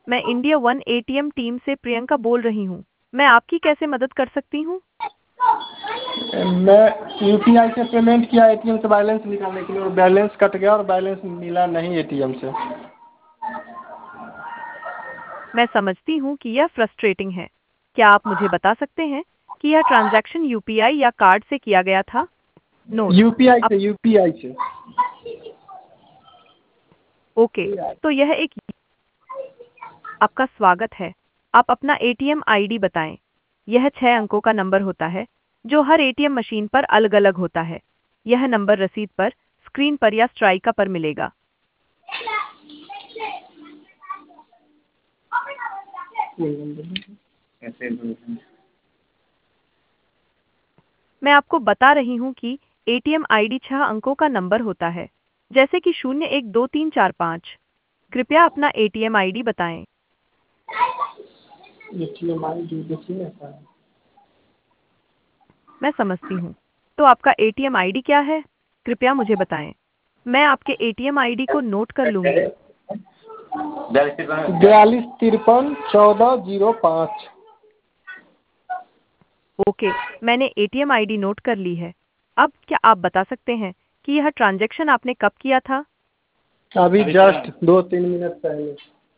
मैं India one ATM team से प्रियंका बोल रही हूँ। मैं आपकी कैसे मदद कर सकती हूँ? मैं यूपीआई से पेमेंट किया एटीएम से बैलेंस निकालने के लिए, और बैलेंस कट गया और बैलेंस मिला नहीं एटीएम से। मैं समझती हूँ कि यह फ्रस्ट्रेटिंग है। क्या आप मुझे बता सकते हैं कि यह ट्रांजैक्शन यूपीआई या कार्ड से किया गया था? नोट। यूपीआई से। ओके, तो यह एक आपका स्वागत है। आप अपना एटीएम आईडी बताएं। यह 6 अंकों का नंबर होता है जो हर एटीएम मशीन पर अलग-अलग होता है। यह नंबर रसीद पर, स्क्रीन पर या स्ट्राइका पर मिलेगा। मैं आपको बता रही हूँ कि एटीएम आईडी 6 अंकों का नंबर होता है, जैसे कि 012345। कृपया अपना एटीएम आईडी बताएं। एटीएम आईडी देखिए ना। मैं समझती हूँ। तो आपका एटीएम आईडी क्या है? कृपया मुझे बताएं। मैं आपके एटीएम आईडी को नोट कर लूंगी। 42531405। ओके, मैंने एटीएम आईडी नोट कर ली है। अब क्या आप बता सकते हैं कि यह ट्रांजैक्शन आपने कब किया था? अभी जस्ट 2-3 मिनट पहले।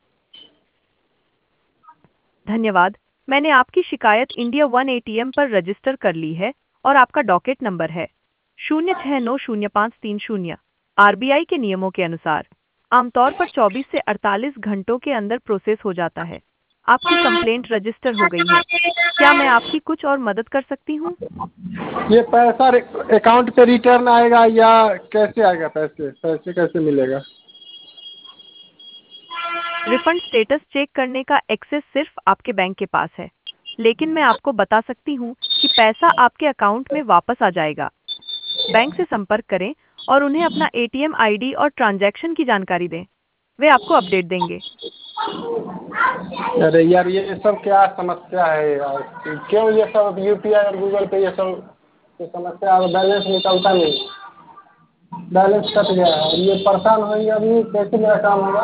धन्यवाद। मैंने आपकी शिकायत इंडिया वन एटीएम पर रजिस्टर कर ली है और आपका डॉकेट नंबर है 0690530। आरबीआई के नियमों के अनुसार आमतौर पर 24 से 48 घंटों के अंदर प्रोसेस हो जाता है। आपकी कंप्लेंट रजिस्टर हो गई है। क्या मैं आपकी कुछ और मदद कर सकती हूँ? ये पैसा अकाउंट पे रिटर्न आएगा या कैसे आएगा? पैसे पैसे कैसे मिलेगा? रिफंड स्टेटस चेक करने का एक्सेस सिर्फ आपके बैंक के पास है, लेकिन मैं आपको बता सकती हूँ कि पैसा आपके अकाउंट में वापस आ जाएगा। बैंक से संपर्क करें और उन्हें अपना एटीएम आईडी और ट्रांजैक्शन की जानकारी दें। वे आपको अपडेट देंगे। अरे यार, ये सब क्या समस्या है यार? क्यों ये सब यूपीआई और गूगल पे ये सब ये समस्या? और बैलेंस निकलता नहीं, बैलेंस कट गया है। ये परेशान होंगे, अभी कैसे मेरा काम होगा?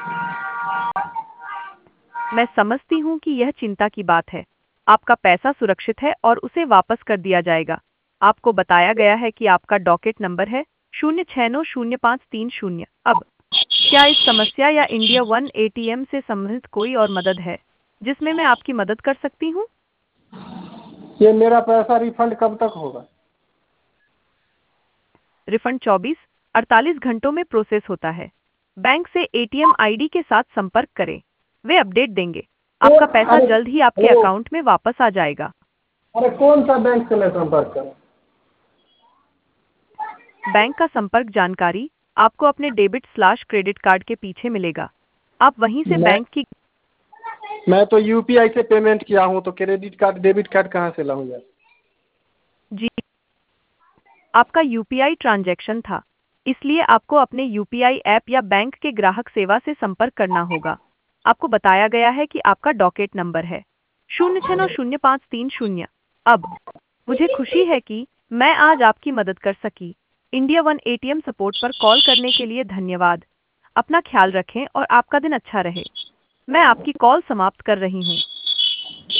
मैं समझती हूँ कि यह चिंता की बात है। आपका पैसा सुरक्षित है और उसे वापस कर दिया जाएगा। आपको बताया गया है कि आपका डॉकेट नंबर है 0690530। अब क्या इस समस्या या इंडिया वन एटीएम से संबंधित कोई और मदद है जिसमें मैं आपकी मदद कर सकती हूँ? ये मेरा पैसा रिफंड कब तक होगा? रिफंड 24-48 घंटों में प्रोसेस होता है। बैंक से एटीएम आईडी के साथ संपर्क करें। वे अपडेट देंगे। आपका पैसा अरे जल्द ही आपके हेलो, अकाउंट में वापस आ जाएगा। अरे कौन सा बैंक से मैं संपर्क करूँ? बैंक का संपर्क जानकारी आपको अपने डेबिट/क्रेडिट कार्ड के पीछे मिलेगा। आप वहीं से मैं बैंक की मैं तो यूपीआई से पेमेंट किया हूँ, तो क्रेडिट कार्ड डेबिट कार्ड कहाँ से लाऊं यार? जी, आपका यूपीआई ट्रांजैक्शन था, इसलिए आपको अपने यूपीआई ऐप या बैंक के ग्राहक सेवा से संपर्क करना होगा। आपको बताया गया है कि आपका डॉकेट नंबर है 0690530। अब मुझे खुशी है कि मैं आज आपकी मदद कर सकी। इंडिया वन एटीएम सपोर्ट पर कॉल करने के लिए धन्यवाद। अपना ख्याल रखें और आपका दिन अच्छा रहे। मैं आपकी कॉल समाप्त कर रही हूँ।